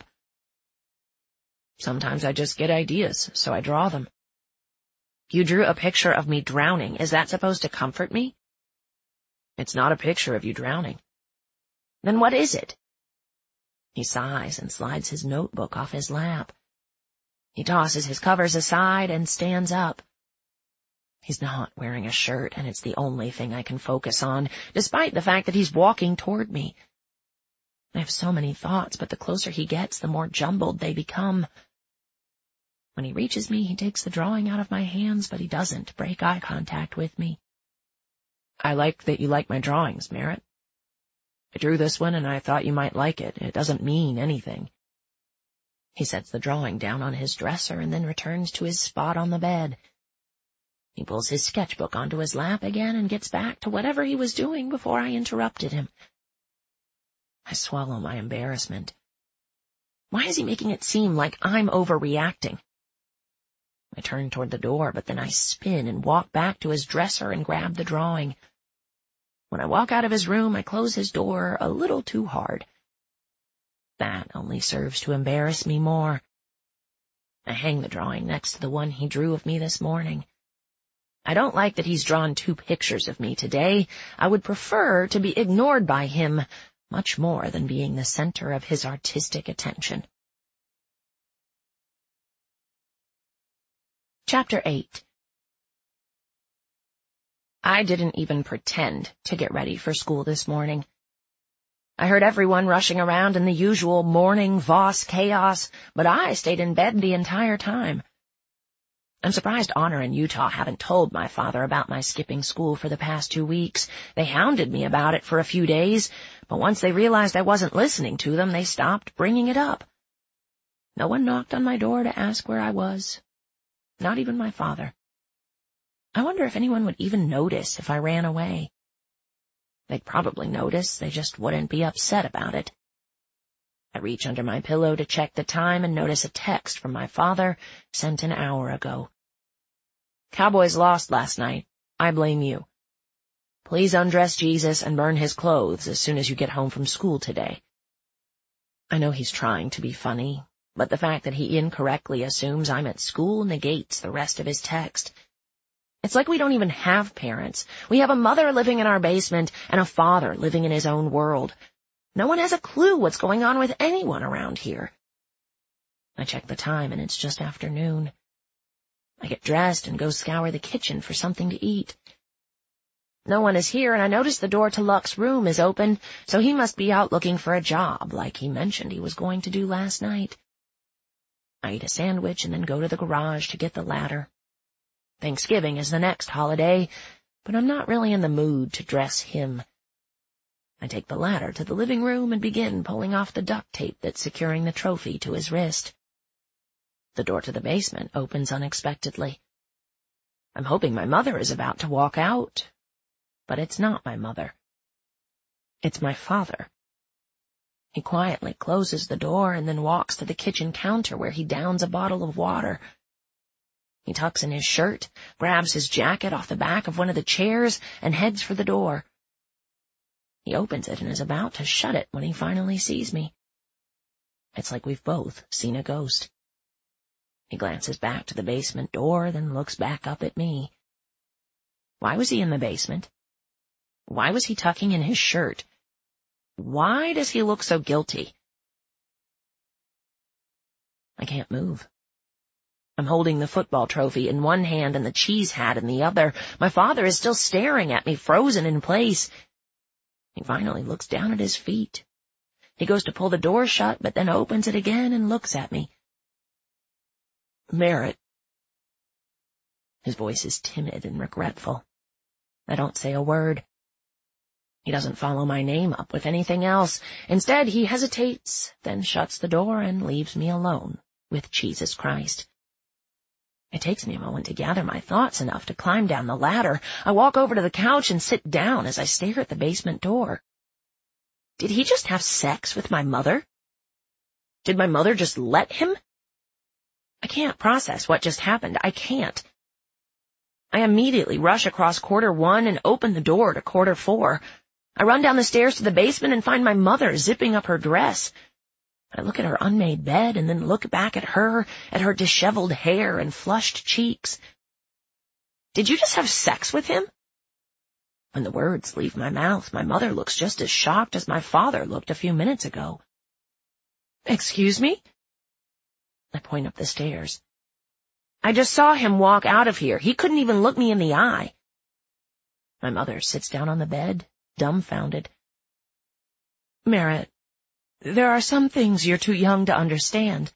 Sometimes I just get ideas, so I draw them. You drew a picture of me drowning. Is that supposed to comfort me? It's not a picture of you drowning. Then what is it? He sighs and slides his notebook off his lap. He tosses his covers aside and stands up. He's not wearing a shirt, and it's the only thing I can focus on, despite the fact that he's walking toward me. I have so many thoughts, but the closer he gets, the more jumbled they become. When he reaches me, he takes the drawing out of my hands, but he doesn't break eye contact with me. I like that you like my drawings, Merritt. I drew this one, and I thought you might like it. It doesn't mean anything. He sets the drawing down on his dresser and then returns to his spot on the bed. He pulls his sketchbook onto his lap again and gets back to whatever he was doing before I interrupted him. I swallow my embarrassment. Why is he making it seem like I'm overreacting? I turn toward the door, but then I spin and walk back to his dresser and grab the drawing. When I walk out of his room, I close his door a little too hard. That only serves to embarrass me more. I hang the drawing next to the one he drew of me this morning. I don't like that he's drawn two pictures of me today. I would prefer to be ignored by him much more than being the center of his artistic attention. Chapter eight. I didn't even pretend to get ready for school this morning. I heard everyone rushing around in the usual morning Voss chaos, but I stayed in bed the entire time. I'm surprised Honor and Utah haven't told my father about my skipping school for the past two weeks. They hounded me about it for a few days, but once they realized I wasn't listening to them, they stopped bringing it up. No one knocked on my door to ask where I was. Not even my father. I wonder if anyone would even notice if I ran away. They'd probably notice, they just wouldn't be upset about it. I reach under my pillow to check the time and notice a text from my father sent an hour ago. Cowboys lost last night. I blame you. Please undress Jesus and burn his clothes as soon as you get home from school today. I know he's trying to be funny, but the fact that he incorrectly assumes I'm at school negates the rest of his text. It's like we don't even have parents. We have a mother living in our basement and a father living in his own world. No one has a clue what's going on with anyone around here. I check the time, and it's just afternoon. I get dressed and go scour the kitchen for something to eat. No one is here, and I notice the door to Luck's room is open, so he must be out looking for a job, like he mentioned he was going to do last night. I eat a sandwich and then go to the garage to get the ladder. Thanksgiving is the next holiday, but I'm not really in the mood to dress him. I take the ladder to the living room and begin pulling off the duct tape that's securing the trophy to his wrist. The door to the basement opens unexpectedly. I'm hoping my mother is about to walk out, but it's not my mother. It's my father. He quietly closes the door and then walks to the kitchen counter where he downs a bottle of water. He tucks in his shirt, grabs his jacket off the back of one of the chairs, and heads for the door. He opens it and is about to shut it when he finally sees me. It's like we've both seen a ghost. He glances back to the basement door, then looks back up at me. Why was he in the basement? Why was he tucking in his shirt? Why does he look so guilty? I can't move. I'm holding the football trophy in one hand and the cheese hat in the other. My father is still staring at me, frozen in place. He finally looks down at his feet. He goes to pull the door shut, but then opens it again and looks at me. Merritt. His voice is timid and regretful. I don't say a word. He doesn't follow my name up with anything else. Instead, he hesitates, then shuts the door and leaves me alone with Jesus Christ. It takes me a moment to gather my thoughts enough to climb down the ladder. I walk over to the couch and sit down as I stare at the basement door. Did he just have sex with my mother? Did my mother just let him? I can't process what just happened. I can't. I immediately rush across quarter one and open the door to quarter four. I run down the stairs to the basement and find my mother zipping up her dress. I look at her unmade bed and then look back at her, at her disheveled hair and flushed cheeks. Did you just have sex with him? When the words leave my mouth, my mother looks just as shocked as my father looked a few minutes ago. Excuse me? I point up the stairs. I just saw him walk out of here. He couldn't even look me in the eye. My mother sits down on the bed, dumbfounded. Merritt, there are some things you're too young to understand.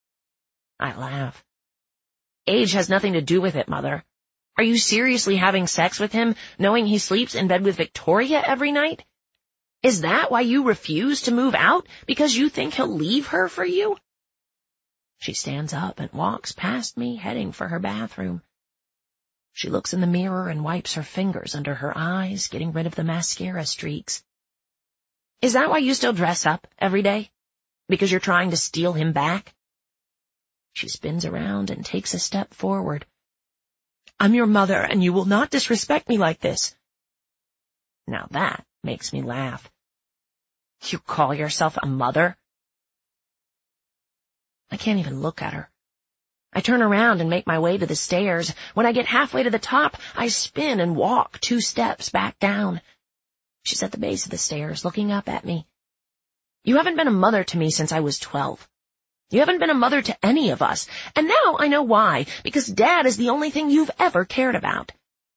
I laugh. Age has nothing to do with it, Mother. Are you seriously having sex with him, knowing he sleeps in bed with Victoria every night? Is that why you refuse to move out, because you think he'll leave her for you? She stands up and walks past me, heading for her bathroom. She looks in the mirror and wipes her fingers under her eyes, getting rid of the mascara streaks. Is that why you still dress up every day? Because you're trying to steal him back? She spins around and takes a step forward. I'm your mother, and you will not disrespect me like this. Now that makes me laugh. You call yourself a mother? I can't even look at her. I turn around and make my way to the stairs. When I get halfway to the top, I spin and walk two steps back down. She's at the base of the stairs, looking up at me. You haven't been a mother to me since I was twelve. You haven't been a mother to any of us, and now I know why, because Dad is the only thing you've ever cared about.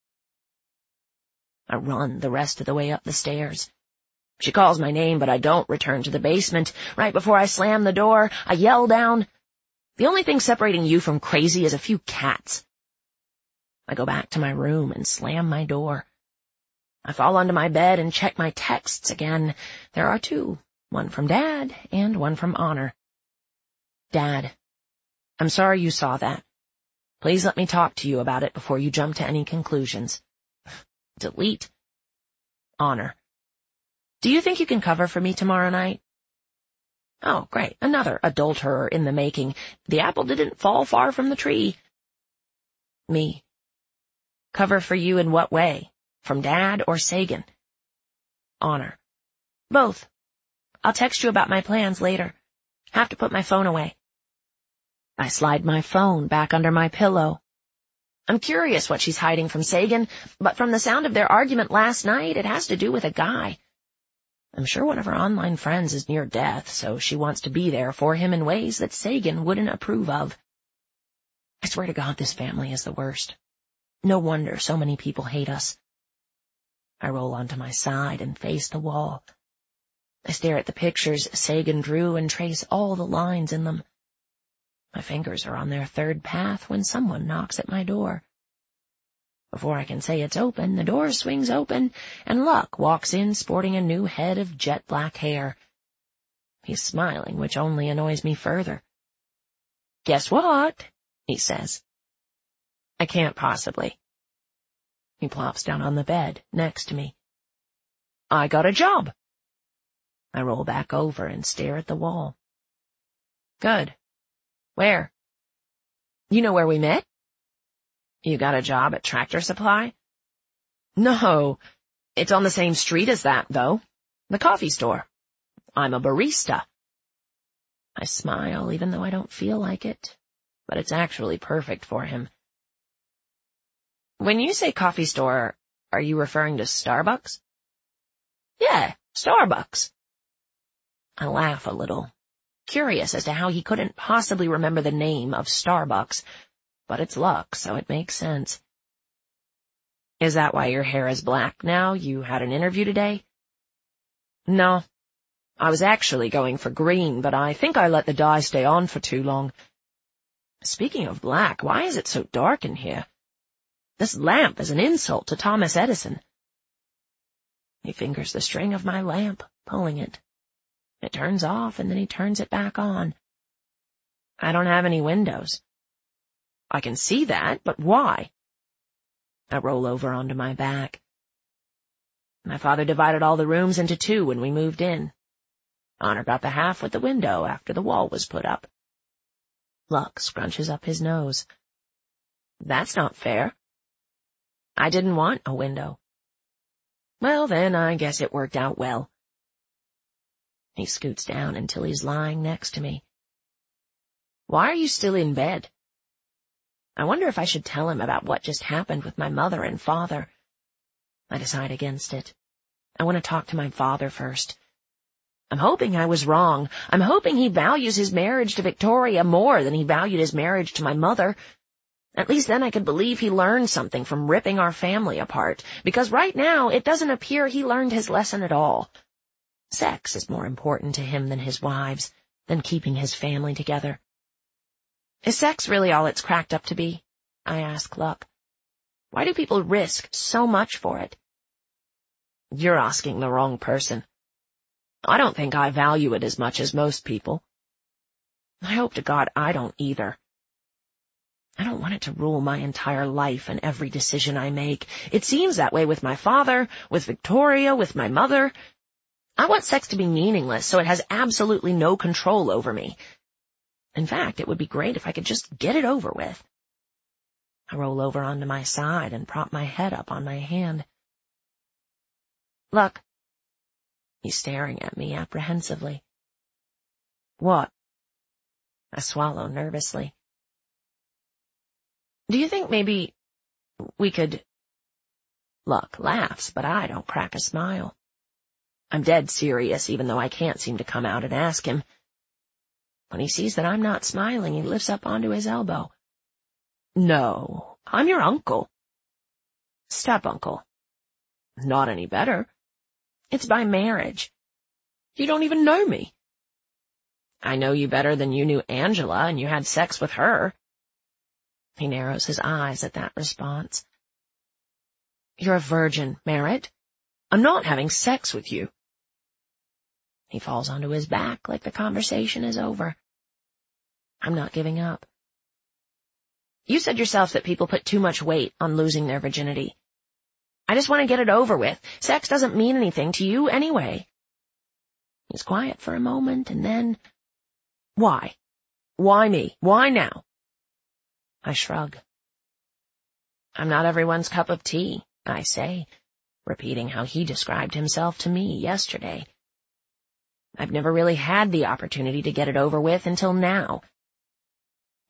I run the rest of the way up the stairs. She calls my name, but I don't return to the basement. Right before I slam the door, I yell down, the only thing separating you from crazy is a few cats. I go back to my room and slam my door. I fall onto my bed and check my texts again. There are two, one from Dad and one from Honor. Dad, I'm sorry you saw that. Please let me talk to you about it before you jump to any conclusions. Delete. Honor. Do you think you can cover for me tomorrow night? Oh, great. Another adulterer in the making. The apple didn't fall far from the tree. Me. Cover for you in what way? From Dad or Sagan? Honor. Both. I'll text you about my plans later. Have to put my phone away. I slide my phone back under my pillow. I'm curious what she's hiding from Sagan, but from the sound of their argument last night, it has to do with a guy. I'm sure one of her online friends is near death, so she wants to be there for him in ways that Sagan wouldn't approve of. I swear to God, this family is the worst. No wonder so many people hate us. I roll onto my side and face the wall. I stare at the pictures Sagan drew and trace all the lines in them. My fingers are on their third path when someone knocks at my door. Before I can say it's open, the door swings open, and Luck walks in sporting a new head of jet black hair. He's smiling, which only annoys me further. "Guess what?" he says. "I can't possibly." He plops down on the bed next to me. "I got a job." I roll back over and stare at the wall. "Good. Where?" "You know where we met?" "You got a job at Tractor Supply?" "No. It's on the same street as that, though. The coffee store. I'm a barista." I smile, even though I don't feel like it, but it's actually perfect for him. "When you say coffee store, are you referring to Starbucks?" "Yeah, Starbucks." I laugh a little, curious as to how he couldn't possibly remember the name of Starbucks, but it's Luck, so it makes sense. "Is that why your hair is black now? You had an interview today?" "No. I was actually going for green, but I think I let the dye stay on for too long. Speaking of black, why is it so dark in here? This lamp is an insult to Thomas Edison." He fingers the string of my lamp, pulling it. It turns off, and then he turns it back on. "I don't have any windows." "I can see that, but why?" I roll over onto my back. "My father divided all the rooms into two when we moved in. Honor got the half with the window after the wall was put up." Luck scrunches up his nose. "That's not fair." "I didn't want a window." "Well, then, I guess it worked out well." He scoots down until he's lying next to me. "Why are you still in bed?" I wonder if I should tell him about what just happened with my mother and father. I decide against it. I want to talk to my father first. I'm hoping I was wrong. I'm hoping he values his marriage to Victoria more than he valued his marriage to my mother. At least then I could believe he learned something from ripping our family apart, because right now it doesn't appear he learned his lesson at all. Sex is more important to him than his wives, than keeping his family together. "Is sex really all it's cracked up to be?" I ask Luck. "Why do people risk so much for it?" "You're asking the wrong person. I don't think I value it as much as most people. I hope to God I don't either. I don't want it to rule my entire life and every decision I make. It seems that way with my father, with Victoria, with my mother. I want sex to be meaningless so it has absolutely no control over me. In fact, it would be great if I could just get it over with." I roll over onto my side and prop my head up on my hand. "Luck." He's staring at me apprehensively. "What?" I swallow nervously. "Do you think maybe we could—" Luck laughs, but I don't crack a smile. I'm dead serious, even though I can't seem to come out and ask him. When he sees that I'm not smiling, he lifts up onto his elbow. "No, I'm your uncle." "Step-uncle." "Not any better. It's by marriage. You don't even know me." "I know you better than you knew Angela, and you had sex with her." He narrows his eyes at that response. "You're a virgin, Merritt. I'm not having sex with you." He falls onto his back like the conversation is over. I'm not giving up. "You said yourself that people put too much weight on losing their virginity. I just want to get it over with. Sex doesn't mean anything to you anyway." He's quiet for a moment, and then, "Why? Why me? Why now?" I shrug. "I'm not everyone's cup of tea," I say, repeating how he described himself to me yesterday. "I've never really had the opportunity to get it over with until now."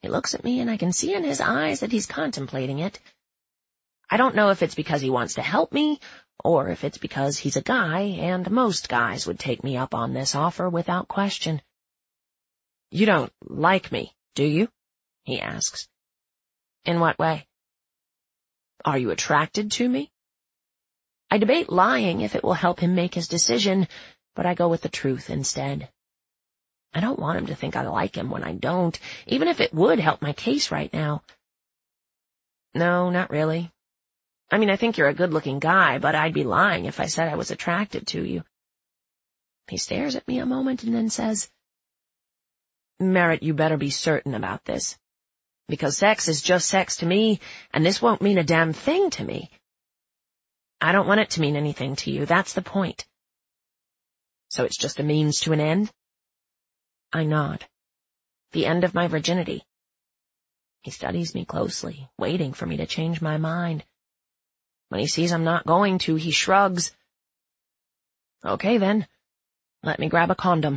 He looks at me and I can see in his eyes that he's contemplating it. I don't know if it's because he wants to help me or if it's because he's a guy and most guys would take me up on this offer without question. You don't like me, do you? He asks. In what way? Are you attracted to me? I debate lying if it will help him make his decision, but I go with the truth instead. I don't want him to think I like him when I don't, even if it would help my case right now. No, not really. I mean, I think you're a good-looking guy, but I'd be lying if I said I was attracted to you. He stares at me a moment and then says, Merritt, you better be certain about this. Because sex is just sex to me, and this won't mean a damn thing to me. I don't want it to mean anything to you, that's the point. So it's just a means to an end? I nod. The end of my virginity. He studies me closely, waiting for me to change my mind. When he sees I'm not going to, he shrugs. Okay then, let me grab a condom.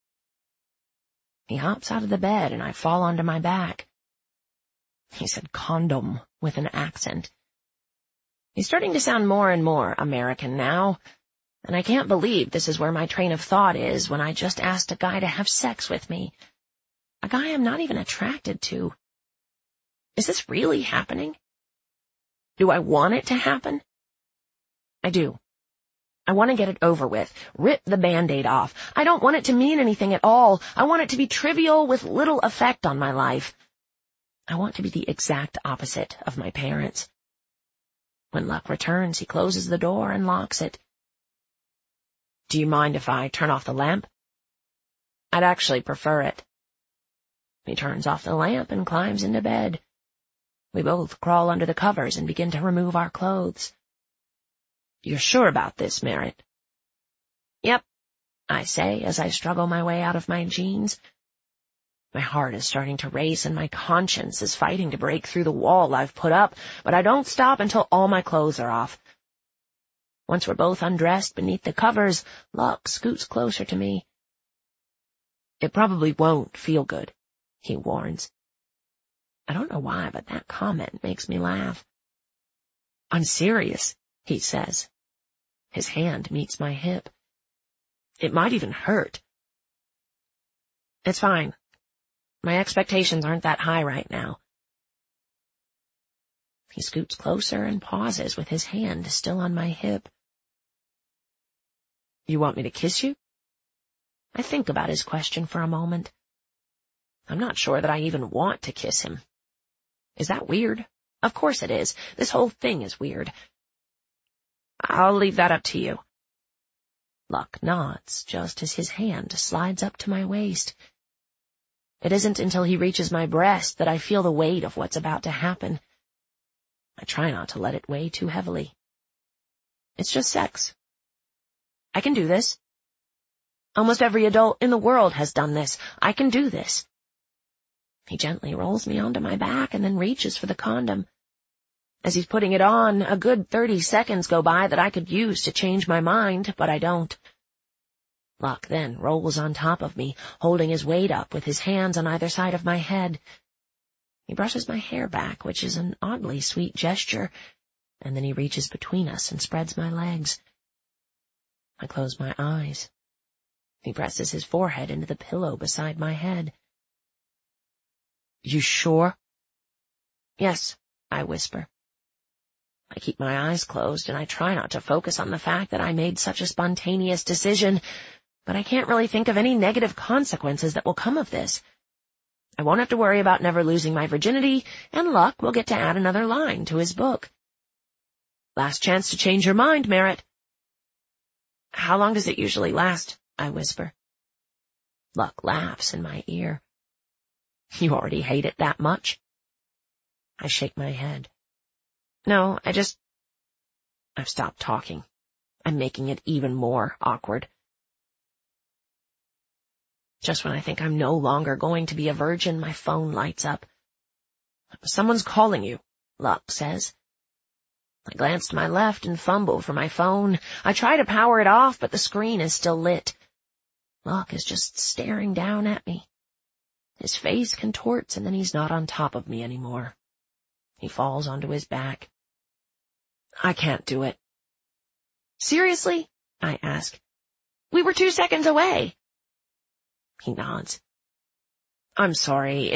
He hops out of the bed and I fall onto my back. He said condom with an accent. He's starting to sound more and more American now, and I can't believe this is where my train of thought is when I just asked a guy to have sex with me. A guy I'm not even attracted to. Is this really happening? Do I want it to happen? I do. I want to get it over with, rip the Band-Aid off. I don't want it to mean anything at all. I want it to be trivial with little effect on my life. I want to be the exact opposite of my parents. When Luck returns, he closes the door and locks it. Do you mind if I turn off the lamp? I'd actually prefer it. He turns off the lamp and climbs into bed. We both crawl under the covers and begin to remove our clothes. You're sure about this, Merritt? Yep, I say as I struggle my way out of my jeans. My heart is starting to race and my conscience is fighting to break through the wall I've put up, but I don't stop until all my clothes are off. Once we're both undressed beneath the covers, Luck scoots closer to me. It probably won't feel good, he warns. I don't know why, but that comment makes me laugh. I'm serious, he says. His hand meets my hip. It might even hurt. It's fine. My expectations aren't that high right now. He scoots closer and pauses with his hand still on my hip. You want me to kiss you? I think about his question for a moment. I'm not sure that I even want to kiss him. Is that weird? Of course it is. This whole thing is weird. I'll leave that up to you. Luck nods just as his hand slides up to my waist. It isn't until he reaches my breast that I feel the weight of what's about to happen. I try not to let it weigh too heavily. It's just sex. I can do this. Almost every adult in the world has done this. I can do this. He gently rolls me onto my back and then reaches for the condom. As he's putting it on, a good thirty seconds go by that I could use to change my mind, but I don't. Luck then rolls on top of me, holding his weight up with his hands on either side of my head. He brushes my hair back, which is an oddly sweet gesture, and then he reaches between us and spreads my legs. I close my eyes. He presses his forehead into the pillow beside my head. You sure? Yes, I whisper. I keep my eyes closed and I try not to focus on the fact that I made such a spontaneous decision, but I can't really think of any negative consequences that will come of this. I won't have to worry about never losing my virginity, and Luck will get to add another line to his book. Last chance to change your mind, Merritt. How long does it usually last? I whisper. Luck laughs in my ear. You already hate it that much? I shake my head. No, I just... I've stopped talking. I'm making it even more awkward. Just when I think I'm no longer going to be a virgin, my phone lights up. Someone's calling you, Luck says. I glance to my left and fumble for my phone. I try to power it off, but the screen is still lit. Luck is just staring down at me. His face contorts, and then he's not on top of me anymore. He falls onto his back. I can't do it. Seriously? I ask. We were two seconds away. He nods. I'm sorry.